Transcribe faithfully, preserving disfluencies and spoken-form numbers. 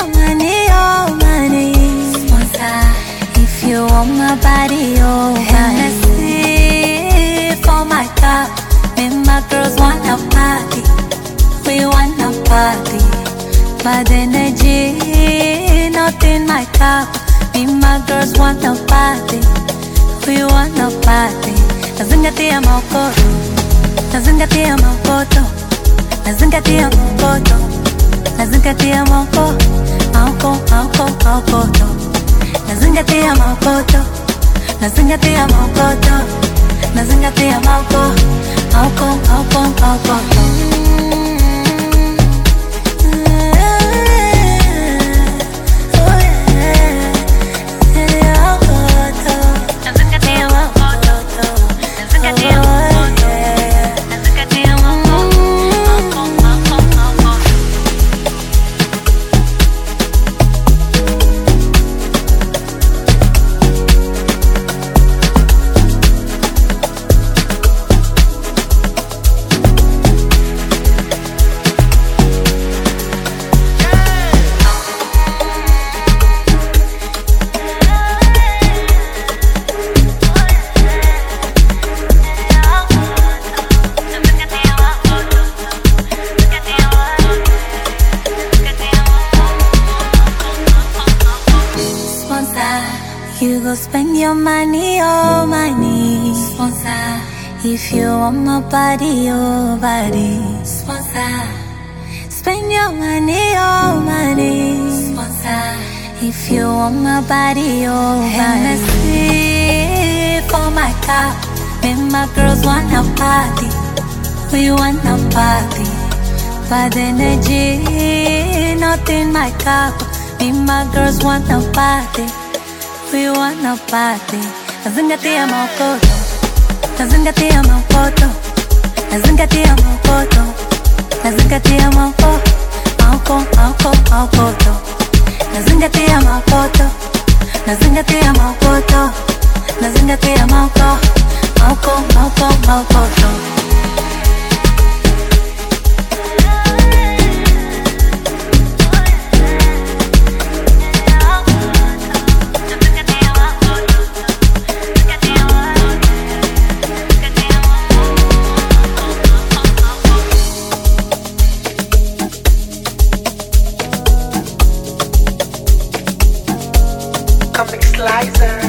your money, oh money. Sponsor. If you want my body, oh Hennessy for my cup. Me and my girls wanna party. We wanna party. Bad energy, not in my cup. Me and my girls wanna party. We wanna party. Nazingatia maokoto, nazingatia maokoto, nazingatia maokoto, nazingatia maoko, maoko, maoko, maokoto, nazingatia maokoto, nazingatia maokoto, nazingatia maoko, maoko, maoko, maokoto. You go spend your money, oh money. Sponsor. If you want my body, oh body. Sponsor. Spend your money, oh money. Sponsor. If you want my body, oh Hennessy for my cup. Me and my girls wanna party. We wanna party. Bad energy, not in my cup. Me and my girls wanna party. We wanna party. Nazingatia maokoto, nazingatia maokoto, nazingatia maokoto, nazingatia maoko, maoko, maoko, maokoto, nazingatia maokoto, nazingatia maokoto, nazingatia maoko, maoko, maoko, maokoto. Comic Slicer.